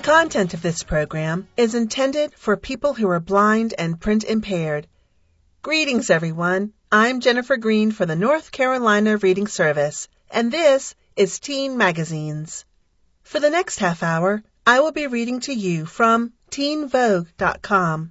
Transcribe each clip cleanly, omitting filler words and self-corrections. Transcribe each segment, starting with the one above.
content of this program is intended for people who are blind and print impaired. Greetings, everyone. I'm Jennifer Green for the North Carolina Reading Service, and this is Teen Magazines. For the next half hour, I will be reading to you from teenvogue.com.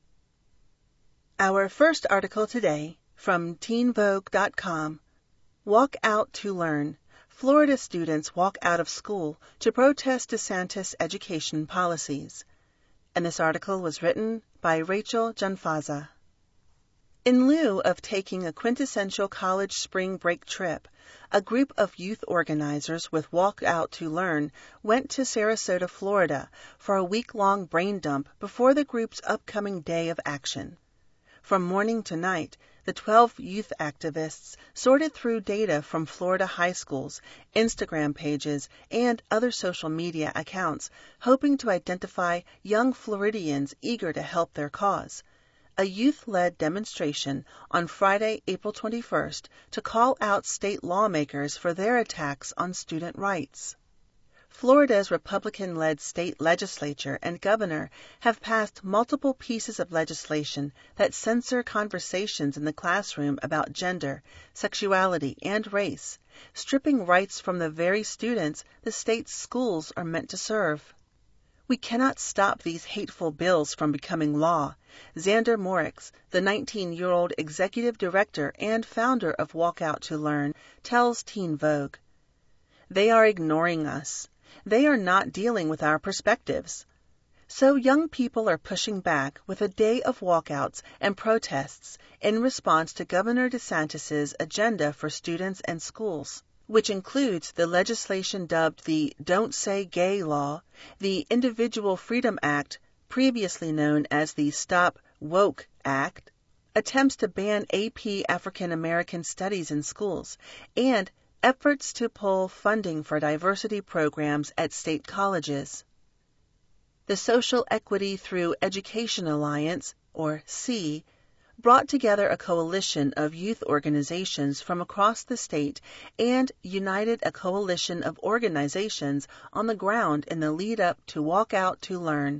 Our first article today from teenvogue.com. Walk Out to Learn. Florida students walk out of school to protest DeSantis education policies. And this article was written by Rachel Janfaza. In lieu of taking a quintessential college spring break trip, a group of youth organizers with Walk Out to Learn went to Sarasota, Florida for a week-long brain dump before the group's upcoming day of action. From morning to night, the 12 youth activists sorted through data from Florida high schools, Instagram pages, and other social media accounts, hoping to identify young Floridians eager to help their cause. A youth-led demonstration on Friday, April 21st, to call out state lawmakers for their attacks on student rights. Florida's Republican-led state legislature and governor have passed multiple pieces of legislation that censor conversations in the classroom about gender, sexuality, and race, stripping rights from the very students the state's schools are meant to serve. We cannot stop these hateful bills from becoming law, Xander Morix, the 19-year-old executive director and founder of Walk Out to Learn, tells Teen Vogue. They are ignoring us. They are not dealing with our perspectives. So young people are pushing back with a day of walkouts and protests in response to Governor DeSantis' agenda for students and schools, which includes the legislation dubbed the Don't Say Gay Law, the Individual Freedom Act, previously known as the Stop Woke Act, attempts to ban AP African American Studies in schools, and efforts to pull funding for diversity programs at state colleges. The Social Equity Through Education Alliance, or SEE, brought together a coalition of youth organizations from across the state and united a coalition of organizations on the ground in the lead-up to Walk Out to Learn.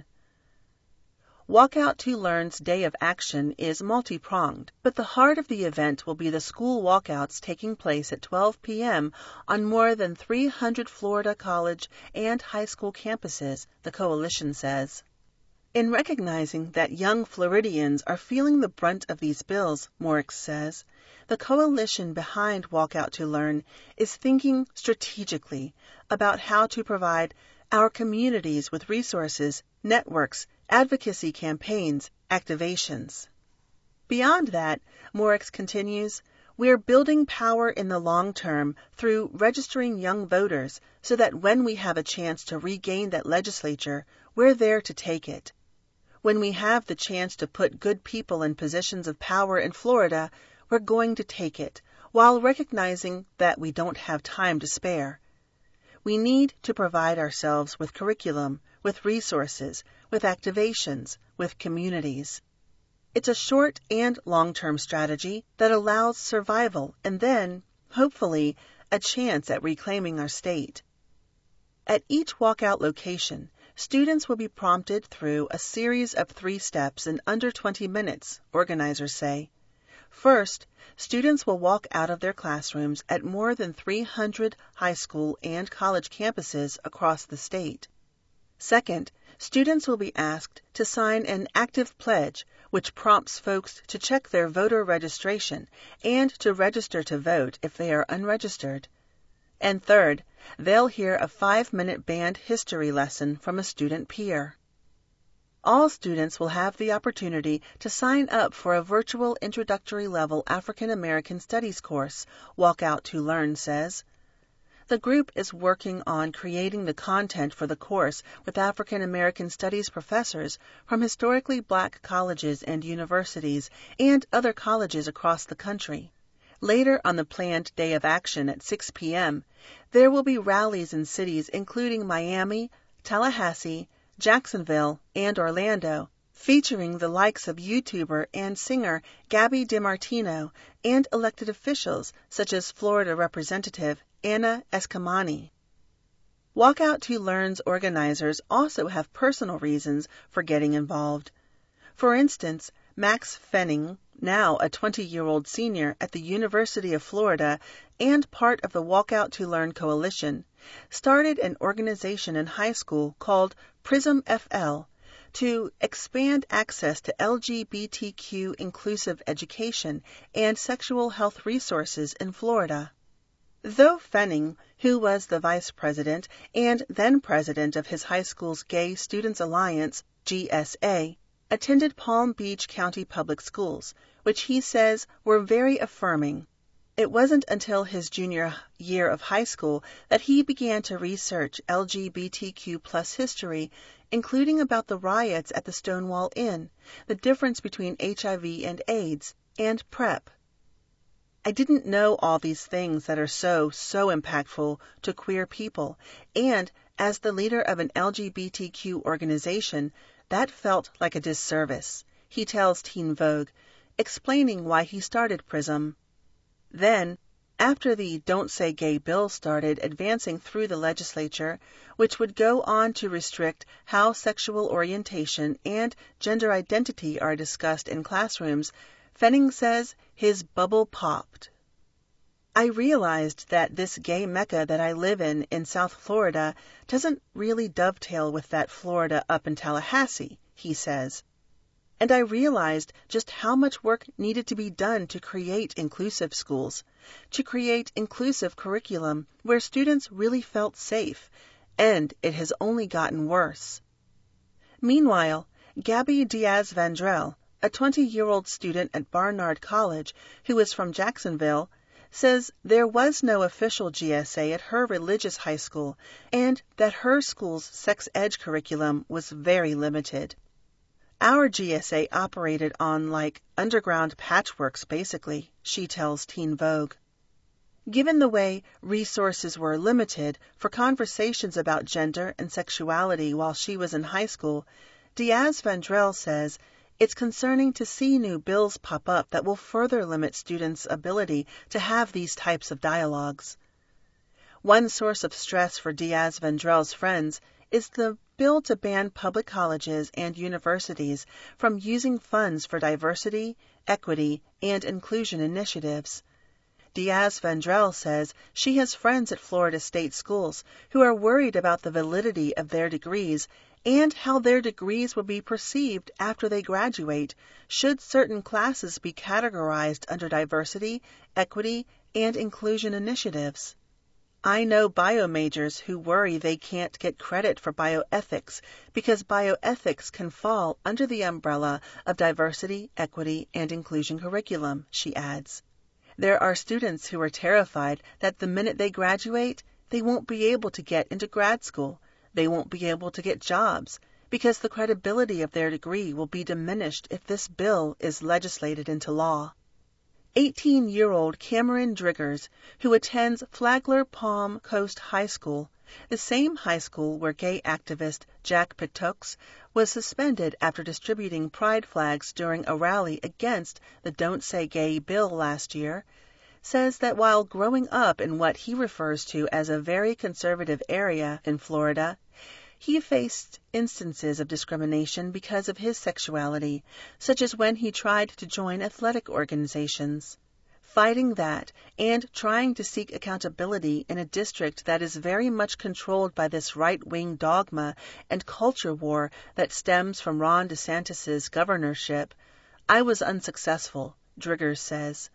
Walk Out to Learn's day of action is multi-pronged, but the heart of the event will be the school walkouts taking place at 12 p.m. on more than 300 Florida college and high school campuses, the coalition says. In recognizing that young Floridians are feeling the brunt of these bills, Morix says, the coalition behind Walk Out to Learn is thinking strategically about how to provide our communities with resources, networks, advocacy campaigns, activations. Beyond that, Morix continues, we're building power in the long term through registering young voters so that when we have a chance to regain that legislature, we're there to take it. When we have the chance to put good people in positions of power in Florida, we're going to take it, while recognizing that we don't have time to spare. We need to provide ourselves with curriculum, with resources, with activations, with communities. It's a short and long-term strategy that allows survival and then, hopefully, a chance at reclaiming our state. At each walkout location, students will be prompted through a series of 3 steps in under 20 minutes, organizers say. First, students will walk out of their classrooms at more than 300 high school and college campuses across the state. Second, students will be asked to sign an active pledge, which prompts folks to check their voter registration and to register to vote if they are unregistered. And third, they'll hear a 5-minute band history lesson from a student peer. All students will have the opportunity to sign up for a virtual introductory level African American Studies course, Walk Out to Learn says. The group is working on creating the content for the course with African American Studies professors from historically black colleges and universities and other colleges across the country. Later on the planned day of action at 6 p.m., there will be rallies in cities including Miami, Tallahassee, Jacksonville, and Orlando, featuring the likes of YouTuber and singer Gabby DiMartino and elected officials such as Florida Representative Anna Eskamani. Walk Out to Learn's organizers also have personal reasons for getting involved. For instance, Max Fenning, now a 20-year-old senior at the University of Florida and part of the Walk Out to Learn Coalition, started an organization in high school called PRISM FL to expand access to LGBTQ inclusive education and sexual health resources in Florida. Though Fenning, who was the vice president and then president of his high school's Gay Students Alliance, GSA, attended Palm Beach County Public Schools, which he says were very affirming. It wasn't until his junior year of high school that he began to research LGBTQ+ history, including about the riots at the Stonewall Inn, the difference between HIV and AIDS, and PrEP. I didn't know all these things that are so impactful to queer people, and as the leader of an LGBTQ organization, that felt like a disservice, he tells Teen Vogue, explaining why he started PRISM. Then, after the Don't Say Gay bill started advancing through the legislature, which would go on to restrict how sexual orientation and gender identity are discussed in classrooms, Fenning says his bubble popped. I realized that this gay mecca that I live in South Florida doesn't really dovetail with that Florida up in Tallahassee, he says. And I realized just how much work needed to be done to create inclusive schools, to create inclusive curriculum where students really felt safe, and it has only gotten worse. Meanwhile, Gabby Diaz-Vandrell, a 20-year-old student at Barnard College who is from Jacksonville, says there was no official GSA at her religious high school and that her school's sex ed curriculum was very limited. Our GSA operated on like underground patchworks, basically, she tells Teen Vogue. Given the way resources were limited for conversations about gender and sexuality while she was in high school, Diaz-Vandrell says it's concerning to see new bills pop up that will further limit students' ability to have these types of dialogues. One source of stress for Diaz-Vandrell's friends is the bill to ban public colleges and universities from using funds for diversity, equity, and inclusion initiatives. Diaz-Vandrell says she has friends at Florida state schools who are worried about the validity of their degrees and how their degrees will be perceived after they graduate should certain classes be categorized under diversity, equity, and inclusion initiatives. I know bio majors who worry they can't get credit for bioethics because bioethics can fall under the umbrella of diversity, equity, and inclusion curriculum, she adds. There are students who are terrified that the minute they graduate, they won't be able to get into grad school. They won't be able to get jobs because the credibility of their degree will be diminished if this bill is legislated into law. 18-year-old Cameron Driggers, who attends Flagler Palm Coast High School, the same high school where gay activist Jack Pitox was suspended after distributing pride flags during a rally against the Don't Say Gay bill last year, says that while growing up in what he refers to as a very conservative area in Florida, he faced instances of discrimination because of his sexuality, such as when he tried to join athletic organizations. Fighting that and trying to seek accountability in a district that is very much controlled by this right-wing dogma and culture war that stems from Ron DeSantis' governorship, I was unsuccessful, Driggers says.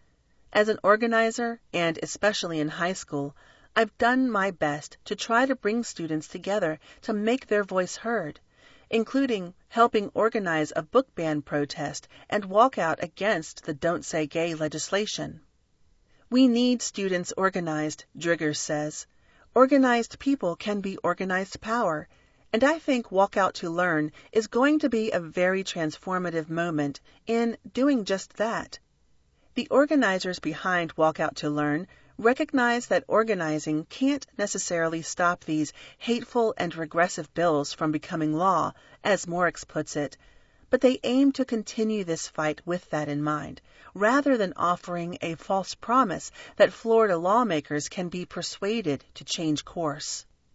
As an organizer, and especially in high school, I've done my best to try to bring students together to make their voice heard, including helping organize a book ban protest and walk out against the Don't Say Gay legislation. We need students organized, Driggers says. Organized people can be organized power, and I think Walk Out to Learn is going to be a very transformative moment in doing just that. The organizers behind Walk Out to Learn recognize that organizing can't necessarily stop these hateful and regressive bills from becoming law, as Morix puts it, but they aim to continue this fight with that in mind, rather than offering a false promise that Florida lawmakers can be persuaded to change course.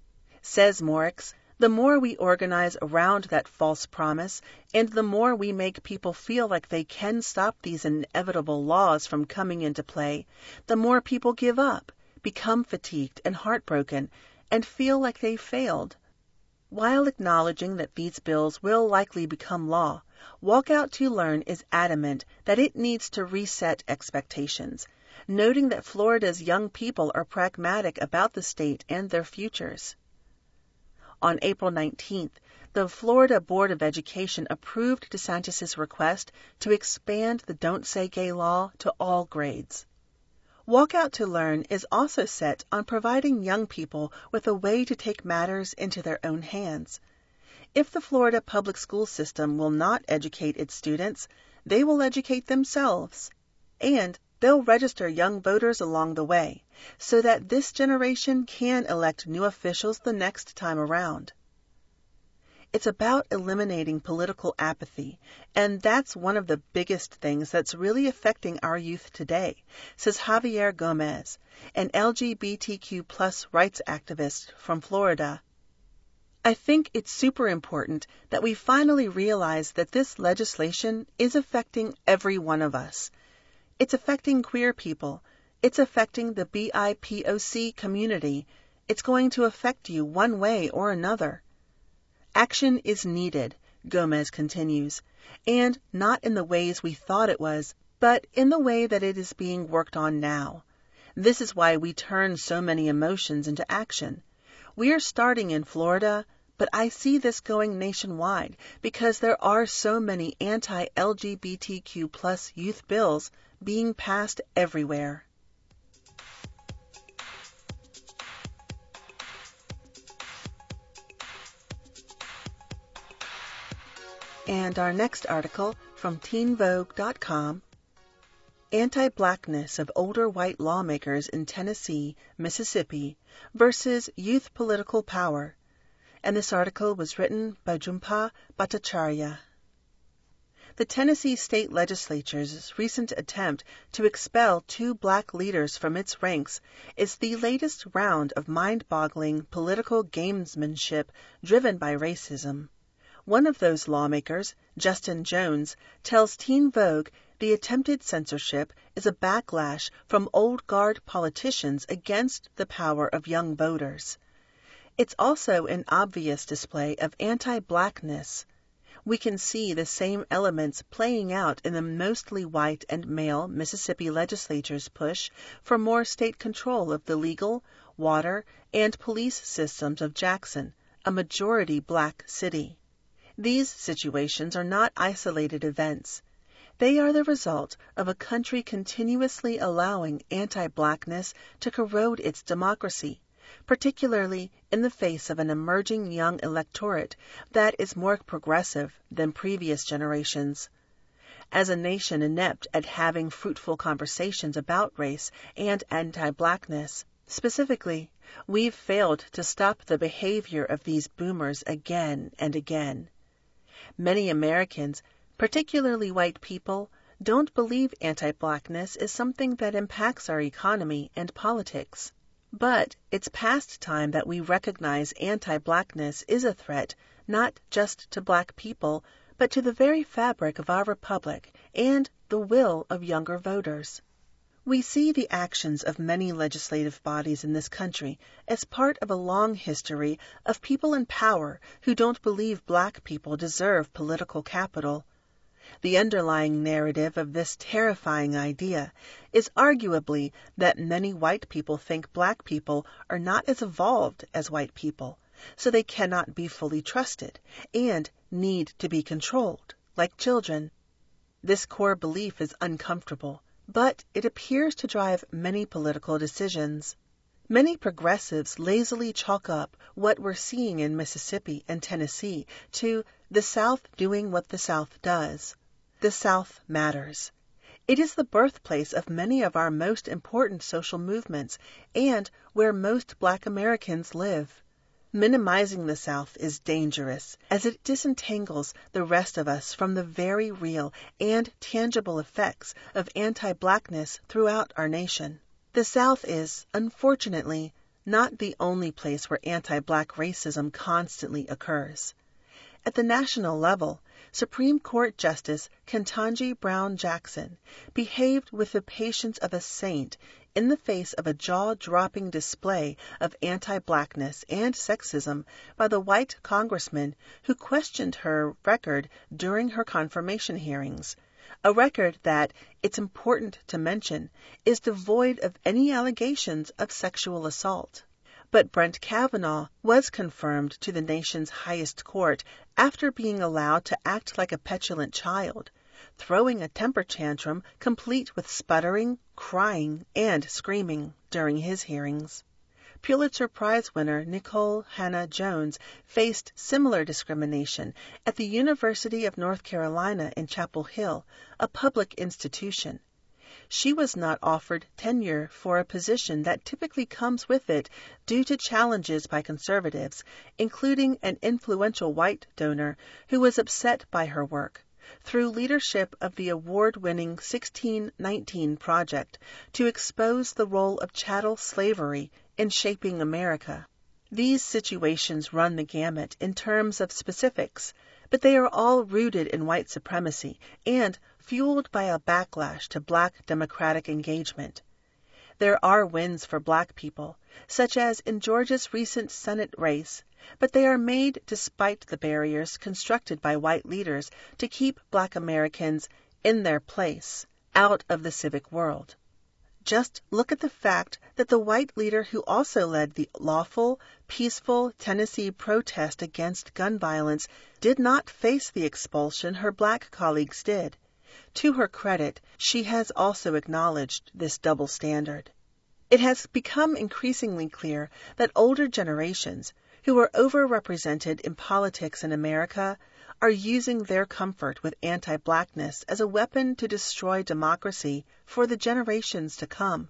Says Morix, the more we organize around that false promise, and the more we make people feel like they can stop these inevitable laws from coming into play, the more people give up, become fatigued and heartbroken, and feel like they failed. While acknowledging that these bills will likely become law, Walk Out to Learn is adamant that it needs to reset expectations, noting that Florida's young people are pragmatic about the state and their futures. On April 19th, the Florida Board of Education approved DeSantis' request to expand the Don't Say Gay law to all grades. Walk Out to Learn is also set on providing young people with a way to take matters into their own hands. If the Florida public school system will not educate its students, they will educate themselves. And they'll register young voters along the way, so that this generation can elect new officials the next time around. It's about eliminating political apathy, and that's one of the biggest things that's really affecting our youth today, says Javier Gomez, an LGBTQ+ rights activist from Florida. I think it's super important that we finally realize that this legislation is affecting every one of us. It's affecting queer people. It's affecting the BIPOC community. It's going to affect you one way or another. Action is needed, Gomez continues, and not in the ways we thought it was, but in the way that it is being worked on now. This is why we turn so many emotions into action. We are starting in Florida, but I see this going nationwide because there are so many anti-LGBTQ+ youth bills being passed everywhere. And our next article from teenvogue.com, Anti-Blackness of Older White Lawmakers in Tennessee, Mississippi versus Youth Political Power. And this article was written by Jhumpa Bhattacharya. The Tennessee State Legislature's recent attempt to expel 2 black leaders from its ranks is the latest round of mind-boggling political gamesmanship driven by racism. One of those lawmakers, Justin Jones, tells Teen Vogue the attempted censorship is a backlash from old guard politicians against the power of young voters. It's also an obvious display of anti-blackness. We can see the same elements playing out in the mostly white and male Mississippi legislature's push for more state control of the legal, water, and police systems of Jackson, a majority black city. These situations are not isolated events. They are the result of a country continuously allowing anti-blackness to corrode its democracy, particularly in the face of an emerging young electorate that is more progressive than previous generations. As a nation inept at having fruitful conversations about race and anti-blackness, specifically, we've failed to stop the behavior of these boomers again and again. Many Americans, particularly white people, don't believe anti-blackness is something that impacts our economy and politics. But it's past time that we recognize anti-blackness is a threat not just to black people, but to the very fabric of our republic and the will of younger voters. We see the actions of many legislative bodies in this country as part of a long history of people in power who don't believe black people deserve political capital. The underlying narrative of this terrifying idea is arguably that many white people think black people are not as evolved as white people, so they cannot be fully trusted and need to be controlled, like children. This core belief is uncomfortable, but it appears to drive many political decisions. Many progressives lazily chalk up what we're seeing in Mississippi and Tennessee to the South doing what the South does. The South matters. It is the birthplace of many of our most important social movements and where most black Americans live. Minimizing the South is dangerous, as it disentangles the rest of us from the very real and tangible effects of anti-blackness throughout our nation. The South is, unfortunately, not the only place where anti-Black racism constantly occurs. At the national level, Supreme Court Justice Ketanji Brown Jackson behaved with the patience of a saint in the face of a jaw-dropping display of anti-Blackness and sexism by the white congressman who questioned her record during her confirmation hearings, a record that, it's important to mention, is devoid of any allegations of sexual assault. But Brett Kavanaugh was confirmed to the nation's highest court after being allowed to act like a petulant child, throwing a temper tantrum complete with sputtering, crying, and screaming during his hearings. Pulitzer Prize winner Nikole Hannah-Jones faced similar discrimination at the University of North Carolina in Chapel Hill, a public institution. She was not offered tenure for a position that typically comes with it due to challenges by conservatives, including an influential white donor who was upset by her work, through leadership of the award-winning 1619 Project to expose the role of chattel slavery in shaping America. These situations run the gamut in terms of specifics, but they are all rooted in white supremacy and fueled by a backlash to Black democratic engagement. There are wins for Black people, such as in Georgia's recent Senate race, but they are made despite the barriers constructed by white leaders to keep Black Americans in their place, out of the civic world. Just look at the fact that the white leader who also led the lawful, peaceful Tennessee protest against gun violence did not face the expulsion her Black colleagues did. To her credit, she has also acknowledged this double standard. It has become increasingly clear that older generations, who are overrepresented in politics in America, are using their comfort with anti-Blackness as a weapon to destroy democracy for the generations to come.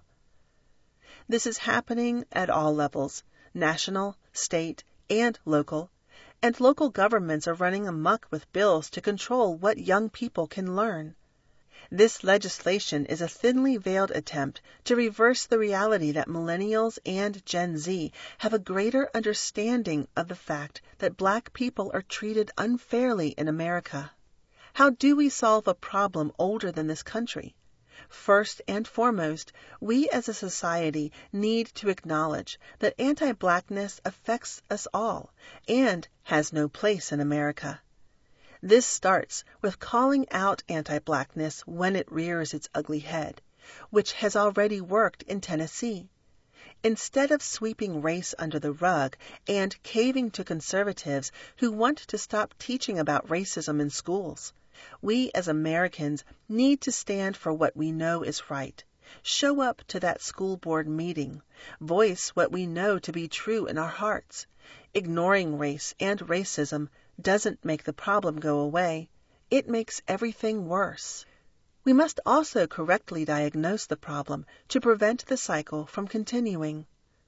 This is happening at all levels, national, state, and local governments are running amok with bills to control what young people can learn. This legislation is a thinly veiled attempt to reverse the reality that millennials and Gen Z have a greater understanding of the fact that Black people are treated unfairly in America. How do we solve a problem older than this country? First and foremost, we as a society need to acknowledge that anti-Blackness affects us all and has no place in America. This starts with calling out anti-Blackness when it rears its ugly head, which has already worked in Tennessee. Instead of sweeping race under the rug and caving to conservatives who want to stop teaching about racism in schools, we as Americans need to stand for what we know is right, show up to that school board meeting, voice what we know to be true in our hearts. Ignoring race and racism doesn't make the problem go away. It makes everything worse. We must also correctly diagnose the problem to prevent the cycle from continuing.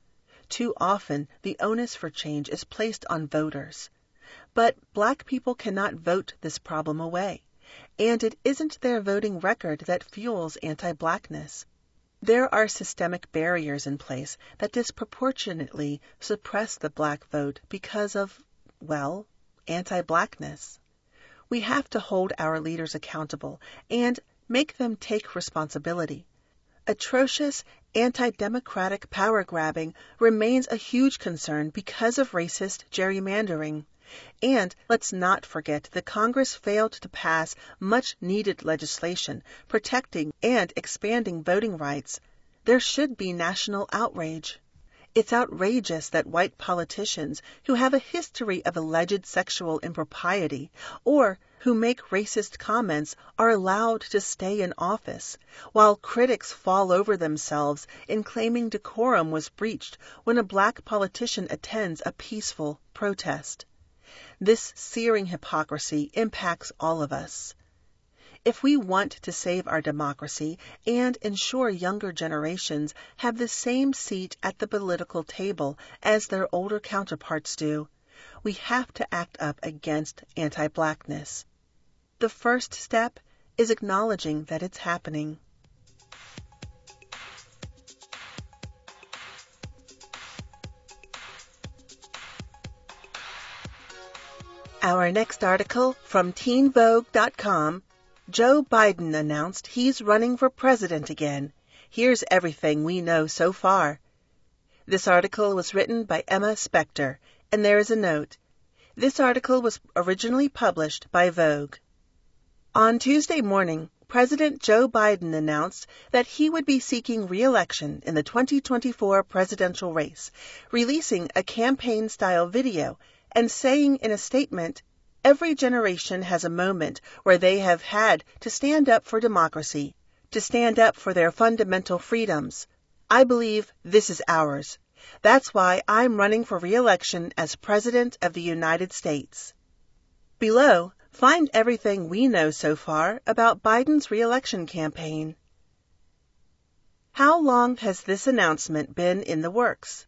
Too often, the onus for change is placed on voters. But Black people cannot vote this problem away, and it isn't their voting record that fuels anti-Blackness. There are systemic barriers in place that disproportionately suppress the Black vote because of, well, anti-Blackness. We have to hold our leaders accountable and make them take responsibility. Atrocious, anti-democratic power grabbing remains a huge concern because of racist gerrymandering. And let's not forget that Congress failed to pass much-needed legislation protecting and expanding voting rights. There should be national outrage. It's outrageous that white politicians who have a history of alleged sexual impropriety or who make racist comments are allowed to stay in office, while critics fall over themselves in claiming decorum was breached when a Black politician attends a peaceful protest. This searing hypocrisy impacts all of us. If we want to save our democracy and ensure younger generations have the same seat at the political table as their older counterparts do, we have to act up against anti-Blackness. The first step is acknowledging that it's happening. Our next article from TeenVogue.com, Joe Biden announced he's running for president again. Here's everything we know so far. This article was written by Emma Spector, and there is a note. This article was originally published by Vogue. On Tuesday morning, President Joe Biden announced that he would be seeking re-election in the 2024 presidential race, releasing a campaign-style video and saying in a statement, "Every generation has a moment where they have had to stand up for democracy, to stand up for their fundamental freedoms. I believe this is ours. That's why I'm running for re-election as President of the United States." Below, find everything we know so far about Biden's re-election campaign. How long has this announcement been in the works?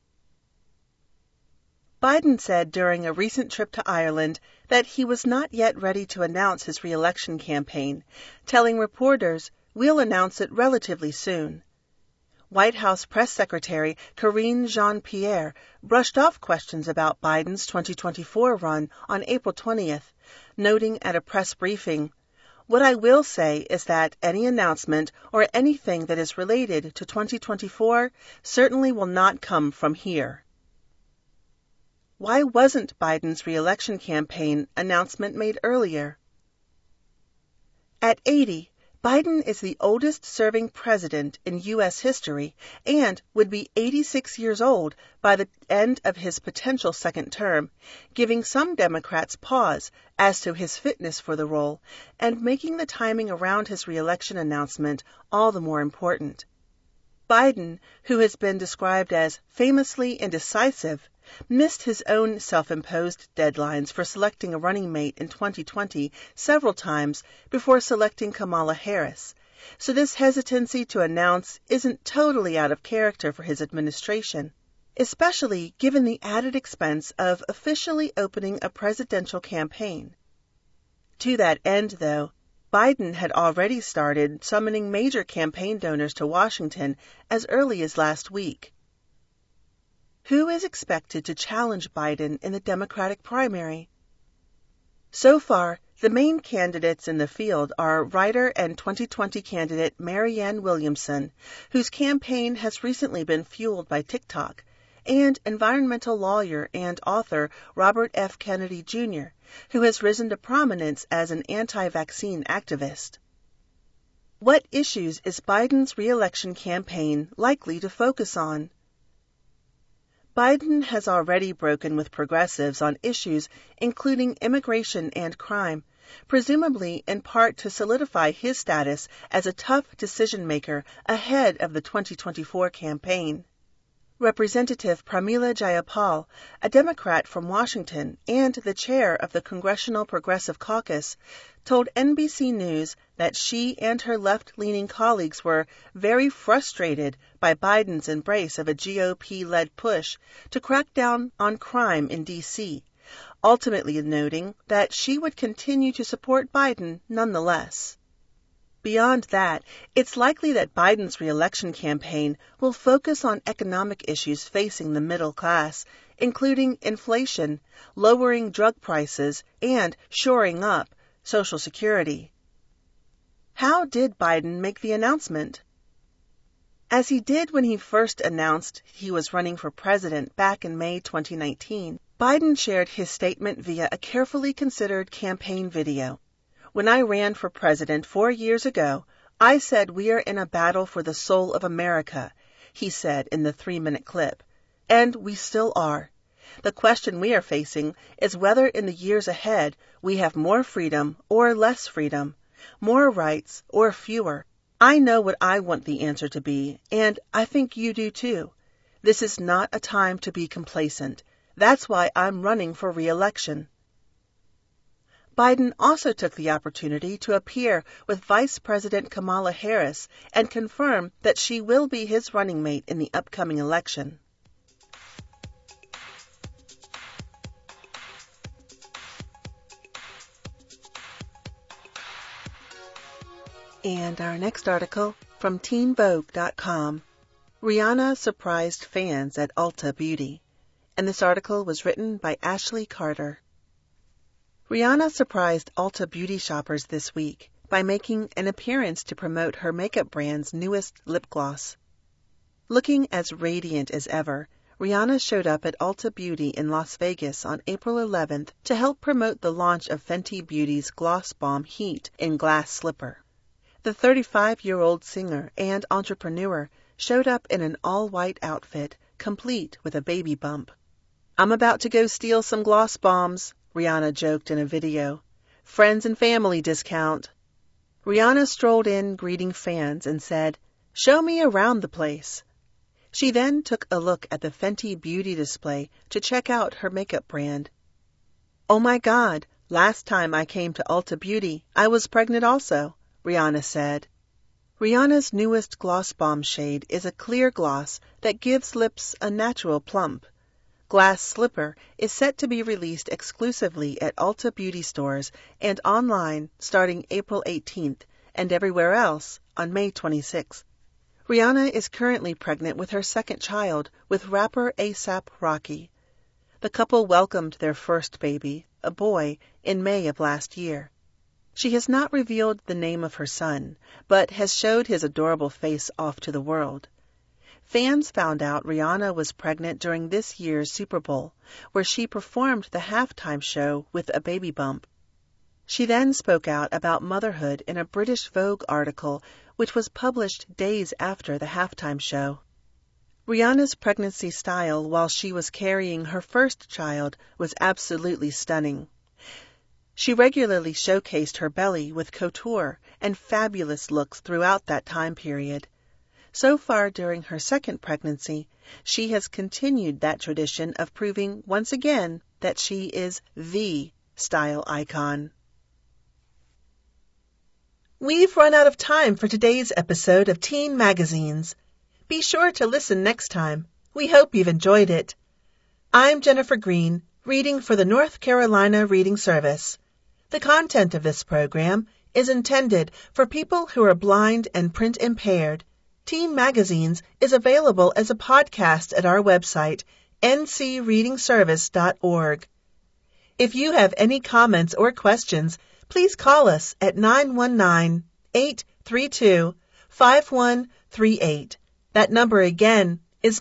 Biden said during a recent trip to Ireland that he was not yet ready to announce his re-election campaign, telling reporters, "We'll announce it relatively soon." White House Press Secretary Karine Jean-Pierre brushed off questions about Biden's 2024 run on April 20th, noting at a press briefing, "What I will say is that any announcement or anything that is related to 2024 certainly will not come from here." Why wasn't Biden's re-election campaign announcement made earlier? At 80, Biden is the oldest serving president in U.S. history and would be 86 years old by the end of his potential second term, giving some Democrats pause as to his fitness for the role and making the timing around his re-election announcement all the more important. Biden, who has been described as famously indecisive, missed his own self-imposed deadlines for selecting a running mate in 2020 several times before selecting Kamala Harris, so this hesitancy to announce isn't totally out of character for his administration, especially given the added expense of officially opening a presidential campaign. To that end, though, Biden had already started summoning major campaign donors to Washington as early as last week. Who is expected to challenge Biden in the Democratic primary? So far, the main candidates in the field are writer and 2020 candidate Marianne Williamson, whose campaign has recently been fueled by TikTok, and environmental lawyer and author Robert F. Kennedy Jr., who has risen to prominence as an anti-vaccine activist. What issues is Biden's re-election campaign likely to focus on? Biden has already broken with progressives on issues including immigration and crime, presumably in part to solidify his status as a tough decision-maker ahead of the 2024 campaign. Representative Pramila Jayapal, a Democrat from Washington and the chair of the Congressional Progressive Caucus, told NBC News that she and her left-leaning colleagues were very frustrated by Biden's embrace of a GOP-led push to crack down on crime in D.C., ultimately noting that she would continue to support Biden nonetheless. Beyond that, it's likely that Biden's re-election campaign will focus on economic issues facing the middle class, including inflation, lowering drug prices, and shoring up Social Security. How did Biden make the announcement? As he did when he first announced he was running for president back in May 2019, Biden shared his statement via a carefully considered campaign video. "When I ran for president 4 years ago, I said we are in a battle for the soul of America," he said in the 3-minute clip. "And we still are. The question we are facing is whether in the years ahead we have more freedom or less freedom, more rights or fewer. I know what I want the answer to be, and I think you do too. This is not a time to be complacent. That's why I'm running for re-election." Biden also took the opportunity to appear with Vice President Kamala Harris and confirm that she will be his running mate in the upcoming election. And our next article from TeenVogue.com. Rihanna surprised fans at Ulta Beauty. And this article was written by Ashley Carter. Rihanna surprised Ulta beauty shoppers this week by making an appearance to promote her makeup brand's newest lip gloss. Looking as radiant as ever, Rihanna showed up at Ulta Beauty in Las Vegas on April 11th to help promote the launch of Fenty Beauty's Gloss Bomb Heat in Glass Slipper. The 35-year-old singer and entrepreneur showed up in an all-white outfit, complete with a baby bump. "I'm about to go steal some gloss bombs," Rihanna joked in a video. "Friends and family discount." Rihanna strolled in greeting fans and said, "Show me around the place." She then took a look at the Fenty Beauty display to check out her makeup brand. "Oh my God, last time I came to Ulta Beauty, I was pregnant also," Rihanna said. Rihanna's newest Gloss Bomb shade is a clear gloss that gives lips a natural plump. Glass Slipper is set to be released exclusively at Ulta Beauty stores and online starting April 18th and everywhere else on May 26th. Rihanna is currently pregnant with her second child with rapper A$AP Rocky. The couple welcomed their first baby, a boy, in May of last year. She has not revealed the name of her son, but has showed his adorable face off to the world. Fans found out Rihanna was pregnant during this year's Super Bowl, where she performed the halftime show with a baby bump. She then spoke out about motherhood in a British Vogue article, which was published days after the halftime show. Rihanna's pregnancy style while she was carrying her first child was absolutely stunning. She regularly showcased her belly with couture and fabulous looks throughout that time period. So far during her second pregnancy, she has continued that tradition of proving once again that she is the style icon. We've run out of time for today's episode of Teen Magazines. Be sure to listen next time. We hope you've enjoyed it. I'm Jennifer Green, reading for the North Carolina Reading Service. The content of this program is intended for people who are blind and print impaired. Teen Magazines is available as a podcast at our website, ncreadingservice.org. If you have any comments or questions, please call us at 919-832-5138. That number again is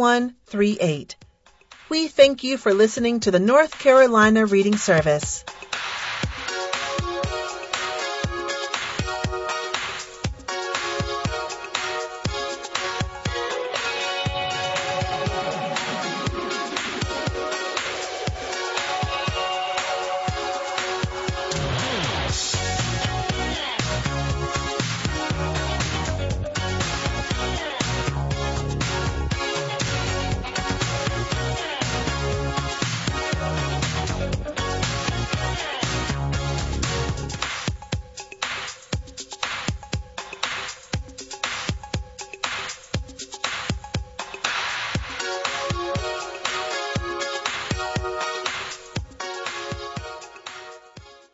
919-832-5138. We thank you for listening to the North Carolina Reading Service.